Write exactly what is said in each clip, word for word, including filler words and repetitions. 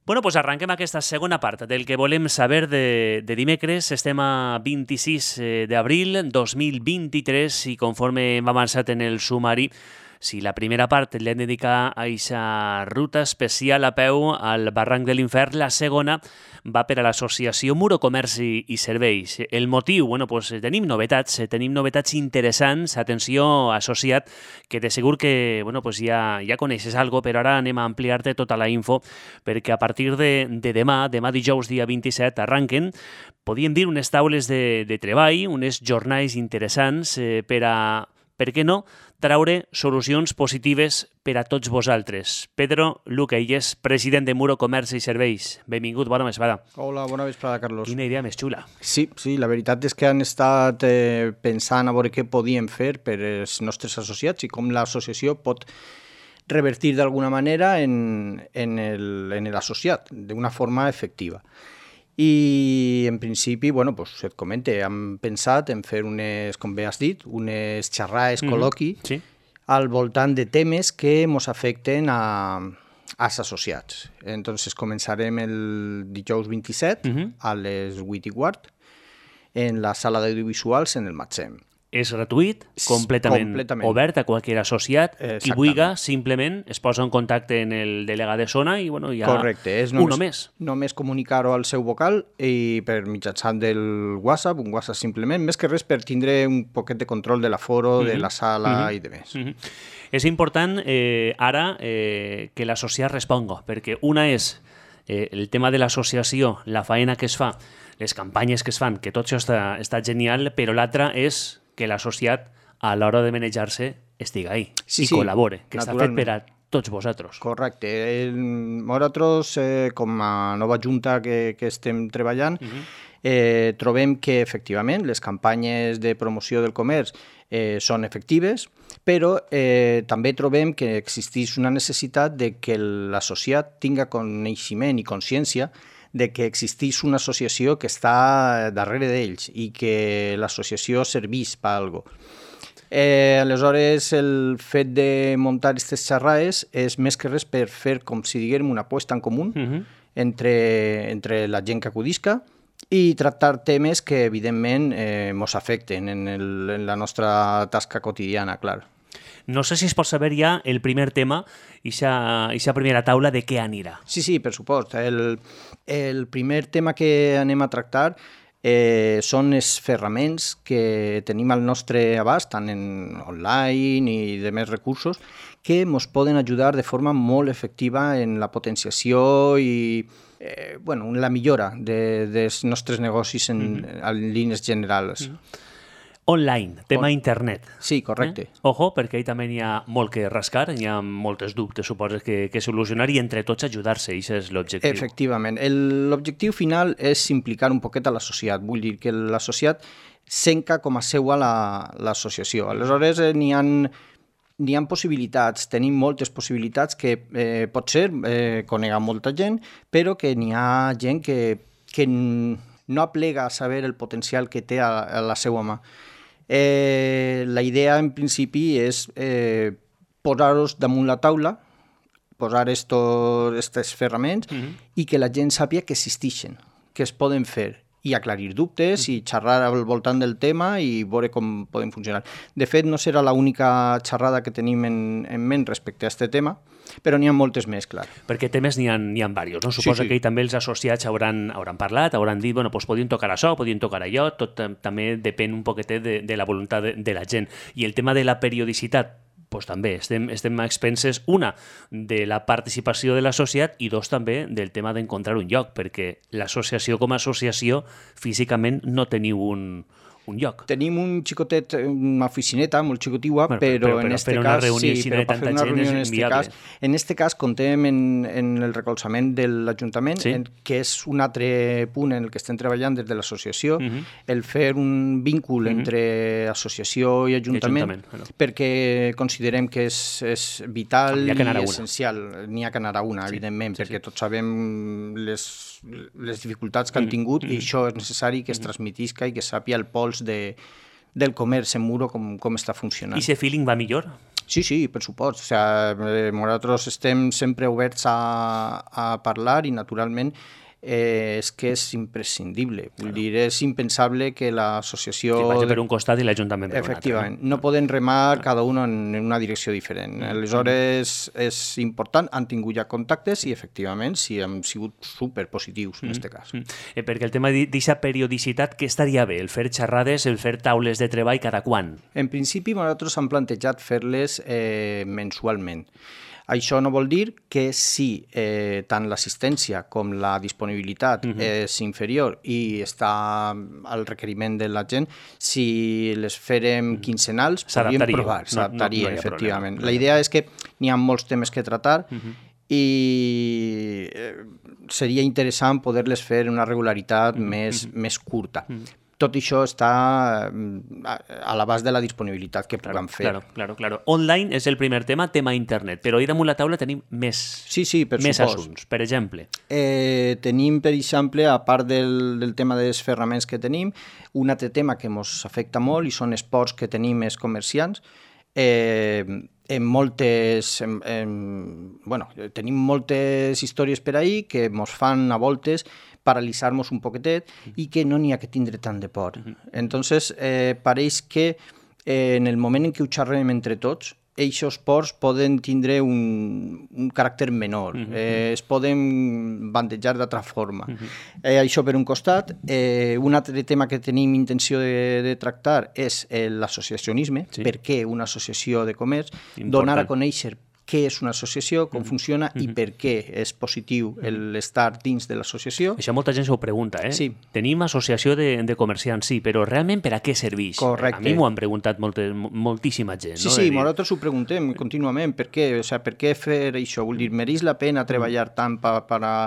Bueno, doncs arrenquem aquesta segona part del que volem saber de, de dimecres. Estem a vint-i-sis d'abril dos mil vint-i-tres i conforme hem avançat en el sumari, si la primera part l'hem dedicat a aquesta ruta especial a peu al barranc de l'Infern, la segona va per a l'associació Muro Comerç i, i Serveis. El motiu, bueno, doncs tenim novetats, tenim novetats interessants. Atenció, associat, que de segur que bueno, doncs ja, ja coneixes alguna cosa, però ara anem a ampliar-te tota la info, perquè a partir de, de demà, demà dijous, dia vint-i-set, arranquen, podríem dir, unes taules de, de treball, unes jornades interessants eh, per a, per què no, traure solucions positives per a tots vosaltres. Pedro Luquelles, president de Muro Comerç i Serveis. Benvingut, bona vesprada. Hola, bona vesprada, Carlos. Quina idea més xula. Sí, sí, la veritat és que han estat eh, pensant a veure què podíem fer per als nostres associats i com l'associació pot revertir d'alguna manera en, en el, en l'associat, d'una forma efectiva. I en principi, bueno, pues et comente, hem pensat en fer unes, com bé has dit, unes xerrades, mm-hmm. col·loqui, sí. al voltant de temes que ens afecten a, als associats. Entonces començarem el dijous vint-i-set mm-hmm. a les vuit i quart en la sala d'audiovisuals en el Matsem. És gratuït, completament, completament obert a qualsevol associat. Qui vulgui, simplement es posa en contacte en el delegat de zona i bueno, hi ha Correcte, és només, un o més. Només comunicar-ho al seu vocal i per mitjançant del WhatsApp, un WhatsApp simplement, més que res per tindre un poquet de control de l'aforo, mm-hmm. de la sala mm-hmm. i de més. Mm-hmm. És important eh, ara eh, que l'associat responga, perquè una és eh, el tema de l'associació, la feina que es fa, les campanyes que es fan, que tot això està, està genial, però l'altra és que l'associat a l'hora de manejar-se estigui ahí sí, i sí, col·labore, que està fet per a tots vosaltres. Correcte. Nosaltres, eh, com a nova junta que, que estem treballant, uh-huh. eh, trobem que, efectivament, les campanyes de promoció del comerç eh, són efectives, però eh, també trobem que existeix una necessitat de que l'associat tinga coneixement i consciència de que existeix una associació que està darrere d'ells i que l'associació serveix per alguna cosa. Eh, aleshores, el fet de muntar aquestes xerrades és més que res per fer, com si diguem, una aposta en comú uh-huh. entre, entre la gent que acudisca i tractar temes que, evidentment, eh, ens afecten en, el, en la nostra tasca quotidiana, clar. No sé si es pot saber ja el primer tema i aquesta primera taula de què anirà. Sí, sí, per supost. El, el primer tema que anem a tractar eh, són els ferraments que tenim al nostre abast, tant en online i de més recursos, que ens poden ajudar de forma molt efectiva en la potenciació i eh, bueno, en la millora de, dels nostres negocis en, mm-hmm. en línies generals. Mm-hmm. Online, tema On... internet. Sí, correcte. Eh? Ojo, perquè ahí també hi ha molt que rascar, hi ha moltes dubtes, suposes, que, que solucionar i entre tots ajudar-se, i això és l'objectiu. Efectivament. El, l'objectiu final és implicar un poquet a l'associat, vull dir que l'associat senca com a seua la, l'associació. Aleshores, eh, n'hi ha n'hi ha possibilitats, tenim moltes possibilitats que eh, pot ser eh, conega molta gent, però que n'hi ha gent que, que no aplega a saber el potencial que té a, a la seva mà. Eh, la idea, en principi, és eh, posar-los damunt la taula, posar aquests ferraments mm-hmm. i que la gent sàpiga que existeixen, que es poden fer, i aclarir dubtes mm-hmm. i xerrar al voltant del tema i veure com poden funcionar. De fet, no serà l'única xerrada que tenim en, en ment respecte a aquest tema, però n'hi ha moltes més, clar. Perquè temes n'hi ha, n'hi ha diversos, no? Suposa sí, sí. que també els associats hauran, hauran parlat, hauran dit, bueno, doncs podien tocar això, podien tocar allò, tot també depèn un poquetet de, de la voluntat de, de la gent. I el tema de la periodicitat, doncs també estem, estem a expenses, una, de la participació de l'associat i dos, també, del tema d'encontrar un lloc, perquè l'associació com a associació físicament no teniu un... un lloc. Tenim un xicotet, una oficineta molt xicotiua, bueno, però, però, però en este cas... Una reunió sí, però per fer una reunió en este cas, en este cas contem en, en el recolzament de l'Ajuntament, sí? en, que és un altre punt en el que estem treballant des de l'associació, uh-huh. el fer un víncul uh-huh. entre associació i Ajuntament, I Ajuntament bueno. perquè considerem que és, és vital i essencial. N'hi ha que anar a una, sí, evidentment, sí, perquè sí. tots sabem les, les dificultats que han tingut uh-huh. i això és necessari que es uh-huh. transmetisca i que sàpia el pols De, del comerç en Muro com, com està funcionant. I aquest feeling va millor? Sí, sí, per supost. O sigui, nosaltres estem sempre oberts a, a parlar i, naturalment, eh, és que és imprescindible. Vull dir, és impensable que l'associació... Que vagi per un costat i l'Ajuntament per un altre. Efectivament. No poden remar cada un en una direcció diferent. Aleshores, és important, han tingut ja contactes i, efectivament, sí, han sigut superpositius en aquest cas. Eh, perquè el tema d'aquesta periodicitat, què estaria bé? El fer xerrades, el fer taules de treball, cada quan? En principi, nosaltres hem plantejat fer-les eh, mensualment. Això no vol dir que si eh, tant l'assistència com la disponibilitat uh-huh. és inferior i està al requeriment de la gent, si les farem uh-huh. quinzenals, podríem provar, s'adaptaria, no, no, no efectivament. Problema. La idea és que n'hi ha molts temes que tractar uh-huh. i eh, seria interessant poder-les fer una regularitat uh-huh. més, uh-huh. més curta. Uh-huh. Tot això està a l'abast de la disponibilitat que claro, puguem fer. Claro, claro, claro. Online és el primer tema, tema internet, però ahir damunt la taula tenim més, sí, sí, per més supost. assumpts. Per exemple? Eh, tenim, per exemple, a part del, del tema dels ferraments que tenim, un altre tema que ens afecta molt i són esports que tenim els comerciants. Eh, en moltes... En, en, bueno, tenim moltes històries per ahir que ens fan a voltes paralitzar-nos un poquetet i que no n'hi ha que tindre tant de por. Entonces, eh, pareix que eh, en el moment en què ho xerrem entre tots, aquests ports poden tindre un, un caràcter menor, uh-huh. eh, es poden bandejar d'altra forma. Uh-huh. Eh, això per un costat. Eh, un altre tema que tenim intenció de, de tractar és eh, l'associacionisme, sí. Per què una associació de comerç, important. Donar a conèixer què és una associació, com funciona uh-huh. i per què és positiu l'estar dins de l'associació. Això molta gent s'ho pregunta, eh? Sí. Tenim associació de, de comerciants, sí, però realment per a què serveix? Correcte. A mi m'ho han preguntat molt, moltíssima gent. Sí, no? sí, dir... nosaltres ho preguntem contínuament, per què, o sigui, per què fer això? Vull dir, mereix la pena treballar tant per... per a...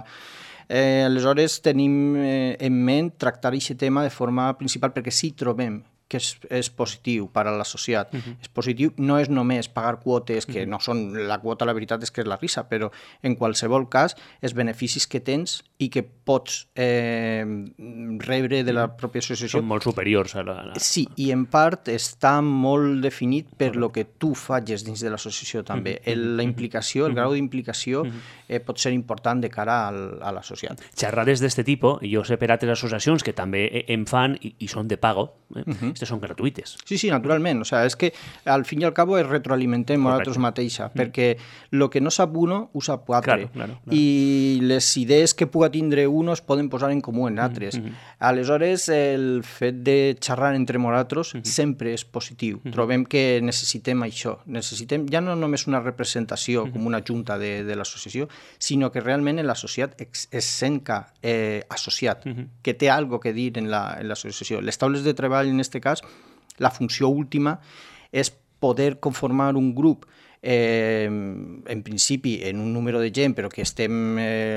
eh, aleshores tenim eh, en ment tractar aquest tema de forma principal perquè sí trobem que és, és positiu per a l'associat. Uh-huh. És positiu, no és només pagar quotes, que uh-huh. no són la quota, la veritat és que és la risa, però en qualsevol cas, els beneficis que tens i que pots eh, rebre de la pròpia associació... Són molt superiors a la... la... Sí, i en part està molt definit per lo que tu facis dins de l'associació també. Uh-huh. El, la implicació, el uh-huh. grau d'implicació uh-huh. eh, pot ser important de cara al, a l'associat. Xerrades d'este tipus, jo sé per altres associacions que també en fan i, i són de pago, eh? Uh-huh. Són gratuïtes. Sí, sí, naturalment. O sea, és que al fin i al cabo es retroalimentem nosaltres mateixa, mm. perquè el que no sap uno ho sap quatre. Claro, claro, claro. I les idees que puga tindre uno es poden posar en comú en altres. Mm-hmm. Aleshores, el fet de xerrar entre nosaltres mm-hmm. sempre és positiu. Mm-hmm. Trobem que necessitem això. Necessitem ja no només una representació mm-hmm. com una junta de, de l'associació, sinó que realment l'associat es, es sent eh, associat, mm-hmm. que té algo que dir en l'associació. La, les taules de treball, en aquest cas, la funció última és poder conformar un grup eh, en principi en un número de gent, però que estem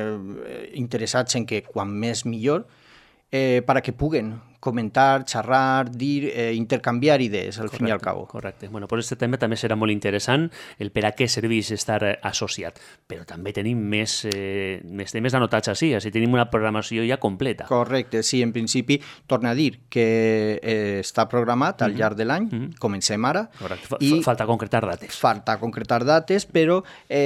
eh, interessats en que quan més millor, eh, para que puguen comentar, xerrar, dir, eh, intercanviar idees, al correcte, fin i al cabo. Correcte. Bueno, pues este tema també serà molt interessant, el per a què serveix estar associat. Però també tenim més, eh, més temes anotats així, així tenim una programació ja completa. Correcte, sí, en principi, torna a dir que eh, està programat al llarg de l'any, mm-hmm. comencem ara. Correcte, i falta concretar dates. Falta concretar dates, però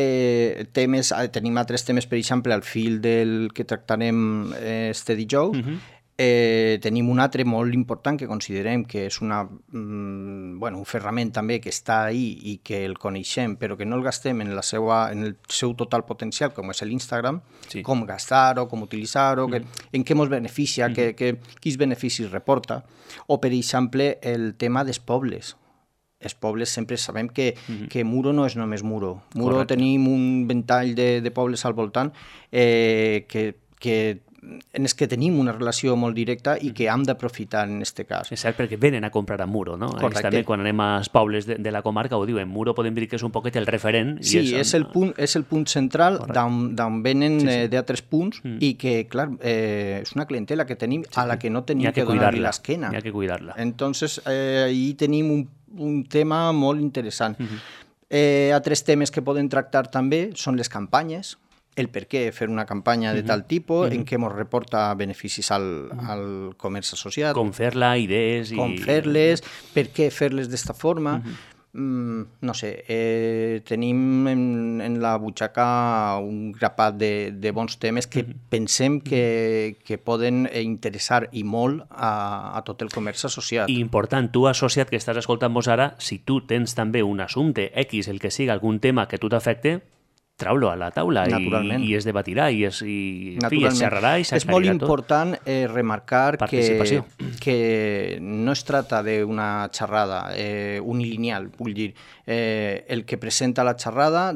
eh, temes, tenim altres temes, per exemple, al fil del que tractarem eh, este dijous, mm-hmm. Eh, tenim un altre molt important que considerem que és una, mm, bueno, un ferrament també que està ahí i que el coneixem però que no el gastem en, la seva, en el seu total potencial, com és l'Instagram, sí. com gastar-ho, com utilitzar-ho, mm. que, en què ens beneficia, mm. que, que, quins beneficis reporta. O, per exemple, el tema dels pobles. Els pobles sempre sabem que, mm-hmm. que Muro no és només Muro. Muro Correcte. Tenim un ventall de, de pobles al voltant eh, que, que en els que tenim una relació molt directa i que hem d'aprofitar en aquest cas. És cert, perquè venen a comprar a Muro, no? Correcte. També quan anem als pobles de, de la comarca ho diuen, Muro podem dir que és un poquet el referent. Sí, i és, és, el punt, és el punt central d'on venen sí, sí. Eh, d'altres punts mm. i que, clar, eh, és una clientela que tenim sí, a la que no tenim que, que donar-li l'esquena. N'hi ha que cuidar-la. Entonces, eh, ahí tenim un, un tema molt interessant. Mm-hmm. Eh, altres temes que poden tractar també són les campanyes, el per què fer una campanya de tal tipus, uh-huh. en què ens reporta beneficis al, al comerç associat. Com fer-la, idees... I... Com fer-les, per què fer-les d'esta forma. Uh-huh. no sé, eh, tenim en, en la butxaca un grapat de, de bons temes que mm-hmm. pensem que, que poden interessar i molt a, a tot el comerç associat. I important, tu associat que estàs escoltant-vos ara, si tu tens també un assumpte X, el que siga, algun tema que tu t'afecte, trau-lo a la taula i, i es debatirà i es, i, fi, es xerrarà i s'aclarirà tot. És molt important eh, remarcar que, que no es trata d'una xerrada eh, unilineal, vull dir, eh, el que presenta la xerrada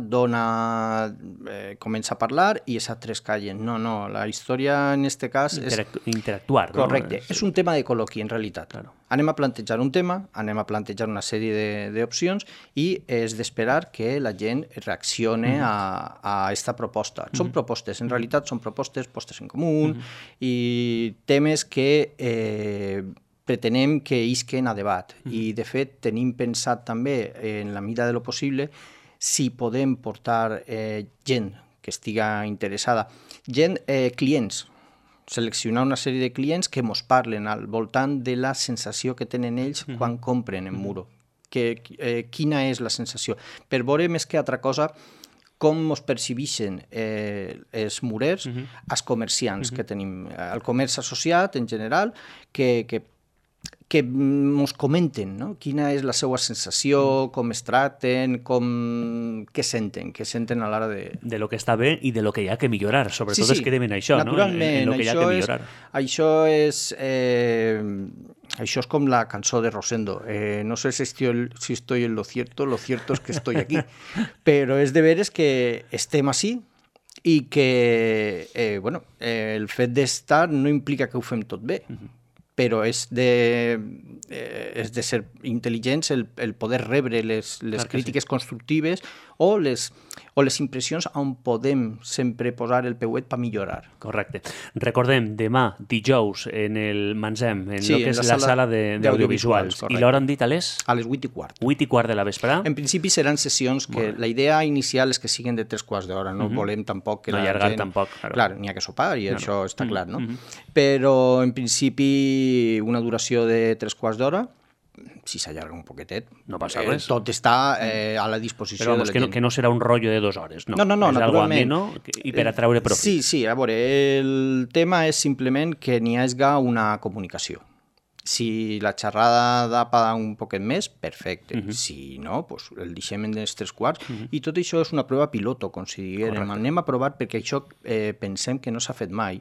dona, eh, comença a parlar i els altres callen. No, no, la història en aquest cas és... Interac interactuar, no? Correcte, és un tema de col·loqui en realitat. Claro. Anem a plantejar un tema, anem a plantejar una sèrie d'opcions i és d'esperar que la gent reaccione mm. a a aquesta proposta. Són mm-hmm. propostes, en realitat són propostes postes en comú mm-hmm. i temes que eh, pretenem que isquen a debat. Mm-hmm. I, de fet, tenim pensat també, en la mida de lo possible, si podem portar eh, gent que estiga interessada, gent, eh, clients, seleccionar una sèrie de clients que mos parlen al voltant de la sensació que tenen ells mm-hmm. quan compren en Muro. Que, eh, quina és la sensació? Per veure més que altra cosa com ens percibeixen eh, els murers, uh-huh. els comerciants uh-huh. que tenim, el comerç associat en general, que, que, que ens comenten, no? Quina és la seva sensació, com es tracten, com... què senten, què senten a l'hora de... De lo que està bé i de lo que hi ha que millorar, sobretot sí, sí. es quedem en això, naturalment, no? En, en lo que hi ha que millorar. És, això és... Eh, això és com la cançó de Rosendo. Eh, no sé si estoy, si estoy en lo cierto, lo cierto es que estoy aquí. Però és de veres que estem així i que, eh, bueno, eh, el fet d'estar no implica que ho fem tot bé. Uh-huh. Però és de, eh, és de ser intel·ligents el, el poder rebre les, les crítiques sí. constructives o les, o les impressions on podem sempre posar el peuet per millorar. Correcte. Recordem, demà, dijous, en el Mansem, en sí, el que és la, la sala d'audiovisuals. I l'hora han dit a les? A les vuit i quart. Vuit i quart de la vesprà? En principi seran sessions que bueno. la idea inicial és que siguin de tres quarts d'hora. No uh-huh. volem tampoc que no la allargar gent... tampoc. Claro, clar, n'hi ha que sopar i no, això no. està uh-huh. clar, no? Uh-huh. Però en principi una duració de tres quarts d'hora, si s'allarga un poquetet, no passa res. Eh, tot està eh, a la disposició però, de la que gent. No, que no serà un rotllo de dues hores, no. No, no, no, és naturalment. Algo ameno i per atraure profit. Sí, sí, a veure, el tema és simplement que n'hi hagi una comunicació. Si la xerrada da per un poquet més, perfecte. Uh-huh. Si no, pues, el deixem en els tres quarts. Uh-huh. I tot això és una prova piloto, com si diguem. Anem a provar perquè això eh, pensem que no s'ha fet mai.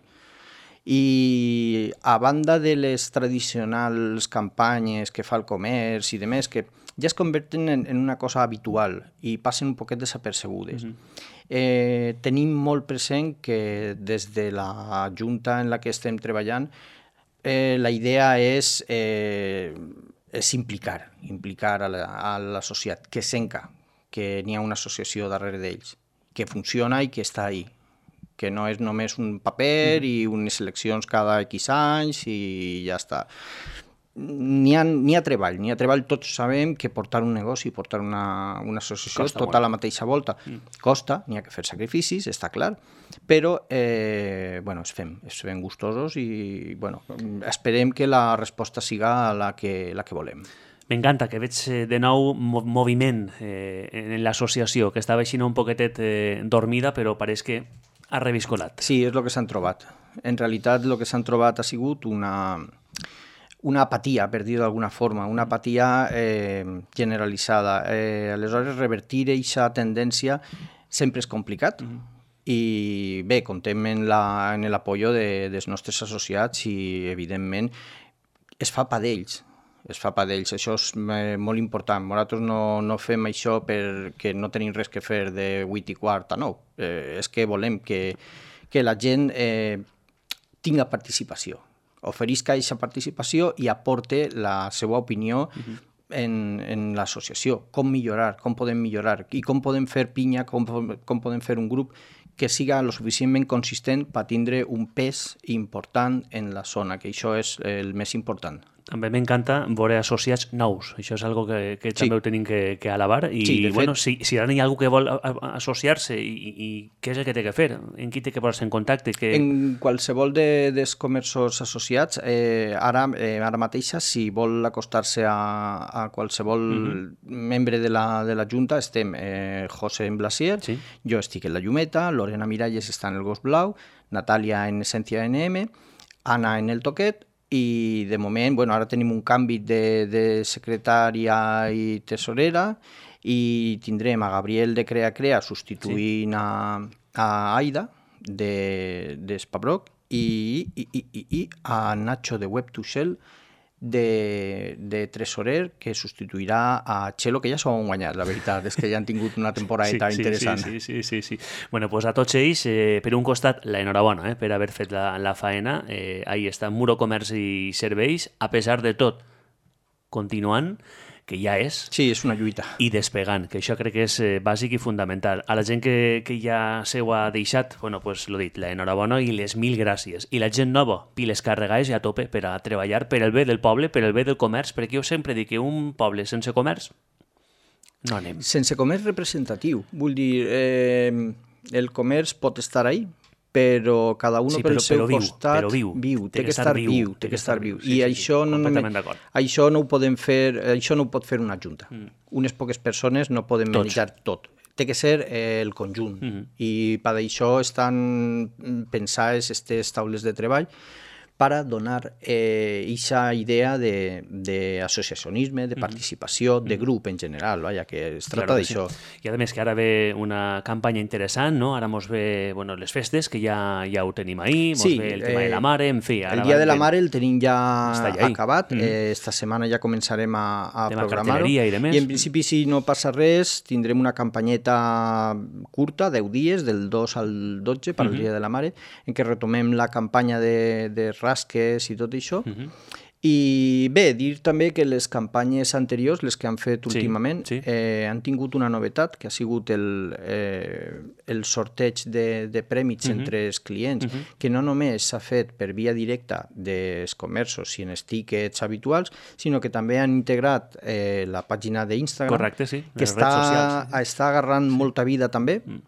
I a banda de les tradicionals campanyes que fa el comerç i demés, que ja es converten en, en una cosa habitual i passen un poquet desapercebudes. Mm-hmm. eh, tenim molt present que des de la junta en la que estem treballant eh, la idea és, eh, és implicar, implicar a l'associat, que senca, que n'hi ha una associació darrere d'ells, que funciona i que està ahí, que no és només un paper mm. i unes eleccions cada X anys i ja està. N'hi ha, n'hi ha treball, n'hi ha treball, tots sabem que portar un negoci, portar una, una associació és tota la mateixa volta. Mm. Costa, n'hi ha que fer sacrificis, està clar, però eh, bueno, es fem, es fem gustosos i bueno, esperem que la resposta siga la que, la que volem. M'encanta que veig de nou moviment eh, en l'associació, que estava així un poquetet eh, dormida, però pareix que ha reviscolat. Sí, és el que s'han trobat. En realitat, el que s'han trobat ha sigut una, una apatia, per dir-ho d'alguna forma, una apatia eh, generalitzada. Eh, aleshores, revertir aquesta tendència sempre és complicat. Mm-hmm. I bé, contem en l'apoyo de, dels nostres associats i, evidentment, es fa pa d'ells. Es fa pa d'ells, això és molt important. Nosaltres no, no fem això perquè no tenim res que fer de vuit i quart a nou. Eh, és que volem que, que la gent eh, tinga participació, oferisca aquesta participació i aporte la seva opinió uh-huh. en, en l'associació. Com millorar, com podem millorar i com podem fer pinya, com, com podem fer un grup que siga lo suficientment consistent per tindre un pes important en la zona, que això és el més important. També m'encanta veure associats nous. Això és algo que, que Sí. també ho tenim que, que alabar. I, Sí, de fet- bueno, si, si ara hi ha algú que vol a- a- associar-se i, i què és el que té que fer? En qui té que posar-se en contacte? Que... En qualsevol de, dels comerços associats, eh, ara, eh, ara mateixa, si vol acostar-se a, a qualsevol uh-huh. membre de la, de la Junta, estem eh, José en Blasier, Sí. jo estic en la Llumeta, Lorena Miralles està en el Gos Blau, Natàlia en Essència N M, Anna en el Toquet, i de moment, bueno, ara tenim un canvi de, de secretària i tesorera i tindrem a Gabriel de Crea Crea substituint sí. a, a Aida de, d'Espabroc i, i, i, i, i a Nacho de Web to Shell de, de tresorer que substituirà a Chelo, que ja s'ho han guanyat, la veritat, és que ja han tingut una temporada sí, sí, interessant. Sí, sí, sí, sí. Bueno, pues a tots ells, eh, per un costat, la enhorabona eh, per haver fet la, la faena. Eh, ahí està Muro Comerç i Serveis, a pesar de tot, continuant, que ja és, Sí, és una lluita. i despegant, que això crec que és eh, bàsic i fundamental. A la gent que, que ja se ho ha deixat, bueno, pues l'ho dit, la enhorabona i les mil gràcies. I la gent nova, piles carregades i a tope per a treballar per el bé del poble, per el bé del comerç, perquè jo sempre dic que un poble sense comerç no anem. Sense comerç representatiu, vull dir, eh, el comerç pot estar ahí, però cada un Sí, pel però- seu però viu, costat però viu. viu, té, que estar viu, té que estar viu. Sí, I sí, això, sí, no completament només, d'acord. això no ho podem fer, això no ho pot fer una junta. Mm. Unes poques persones no poden Tots. manejar tot. Té que ser eh, el conjunt. Mhm. I per això estan pensades aquestes taules de treball per a donar aquesta eh, idea d'associacionisme, de, de participació, de grup en general, vaja, que es tracta Claro que sí. d'això. I a més que ara ve una campanya interessant, no? Ara mos ve bueno, les festes, que ja ja ho tenim ahir, mos Sí, ve el tema eh, de la mare, en fi. Ara El dia de la ven- mare el tenim ja Està ja ahí. acabat, Mhm. eh, esta setmana ja començarem a, a Tema programar-ho. cartelleria i demés. I en principi, si no passa res, tindrem una campanyeta curta, deu dies, del dos al dotze, per al Mhm. dia de la mare, en què retomem la campanya de, de rasques i tot això. Mhm. I bé, dir també que les campanyes anteriors, les que han fet Sí, últimament, sí. eh, han tingut una novetat, que ha sigut el, eh, el sorteig de, de prèmits Mhm. entre els clients, Mhm. que no només s'ha fet per via directa dels comerços i en els tickets habituals, sinó que també han integrat eh, la pàgina d'Instagram, Correcte, sí. que les està, redes socials. està agarrant molta vida també, Mm.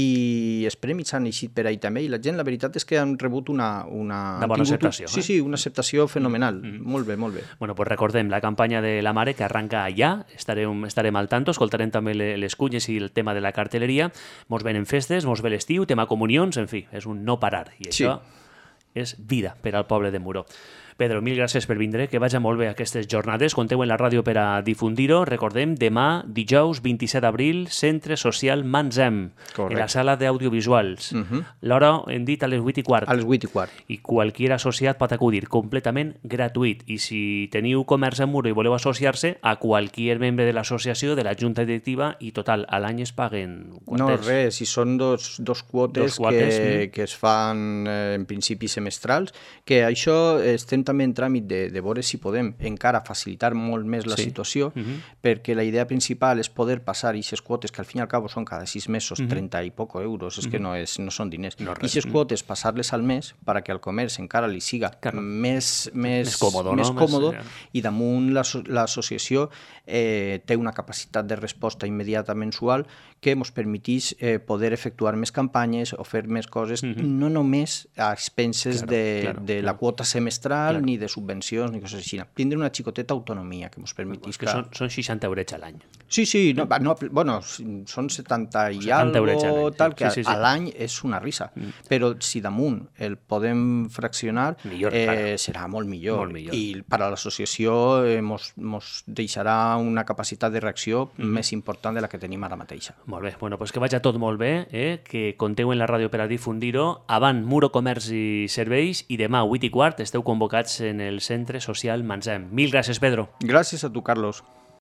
i els premis han eixit per ahí també, i la gent, la veritat és que han rebut una... Una, Una han bona tingut un- acceptació, Sí, eh? sí, una acceptació fenomenal. Mm. Molt bé, molt bé. Bueno, pues recordem la campanya de la mare que arranca allà, estarem, estarem al tanto, escoltarem també le- les cunyes i el tema de la cartelleria, mos venen festes, mos ve l'estiu, tema comunions, en fi, és un no parar, i Sí. això és vida per al poble de Muro. Pedro, mil gràcies per vindre, que vagi molt bé aquestes jornades, compteu en la ràdio per a difundir-ho, recordem, demà, dijous, vint-i-set d'abril, Centre Social Manzem, Correcte. en la sala d'audiovisuals. Mhm. L'hora hem dit a les vuit i quart. A les vuit i quart. I qualquier associat pot acudir completament gratuït. I si teniu comerç a Muro i voleu associar-se, a qualsevol membre de l'associació, de la junta directiva, i total, a l'any es paguen... No, quantes? res, si són dos, dos quotes, Dos quotes, que, mm. que es fan eh, en principi semestrals, que això estem també en tràmit de, de veure si podem encara facilitar molt més la Sí. situació, Mhm. perquè la idea principal és poder passar aquestes quotes, que al fin i al cabo són cada sis mesos, Mhm. trenta i poco euros, és que no, és, no són diners. No, res. Aquestes quotes, passar-les al mes, perquè al comerç encara li siga Claro. més, més, Més còmodo, més no? Més, còmodo, eh, i damunt l'asso- l'associació eh, té una capacitat de resposta immediata mensual que ens permetís eh, poder efectuar més campanyes o fer més coses, Mhm. no només a expenses Claro, de, claro, de la claro. quota semestral, Claro. ni de subvencions, ni coses així. Tindre una xicoteta autonomia que ens permetís És que són, són seixanta eurets a l'any. Sí, sí, no, va, no, bueno, són setanta i setanta eurets a algo, l'any, tal, sí, que sí, sí. a l'any és una risa. Mm. Però si damunt el podem fraccionar, Millor, eh, clar. serà molt millor. Molt millor. I per a l'associació eh, mos, mos deixarà una capacitat de reacció mm. més important de la que tenim ara mateixa. Molt bé, bueno, pues que vagi tot molt bé, eh? Que compteu en la ràdio per a difundir-ho. Avant, Muro Comerç i Serveis, i demà, vuit i quart, esteu convocats en el Centre Social Manzem. Mil gràcies, Pedro. Gràcies a tu, Carlos.